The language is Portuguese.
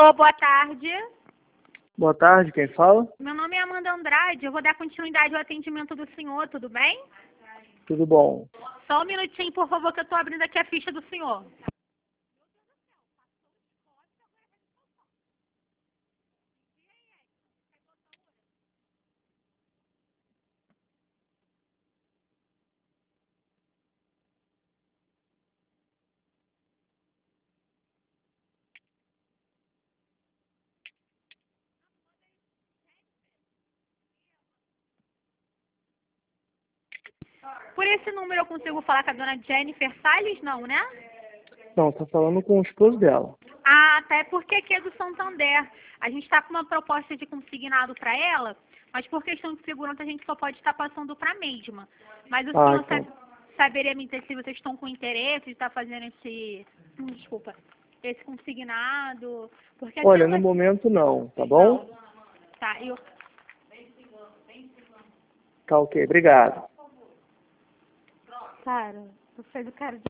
Alô, boa tarde. Boa tarde, quem fala? Meu nome é Amanda Andrade. Eu vou dar continuidade ao atendimento do senhor, tudo bem? Tudo bom? Só um minutinho, por favor, que eu estou abrindo aqui a ficha do senhor. Por esse número eu consigo falar com a dona Jennifer Salles? Não, né? Não, tá falando com o esposo dela. Ah, até porque aqui é do Santander. A gente está com uma proposta de consignado para ela, mas por questão de segurança a gente só pode estar passando para a mesma. Mas o senhor Então. saberia me dizer se vocês estão com interesse de estar fazendo desculpa, esse consignado? Porque aqui Olha, no momento não, tá bom? Tá, Tá ok, obrigado. Cara, eu sei do cara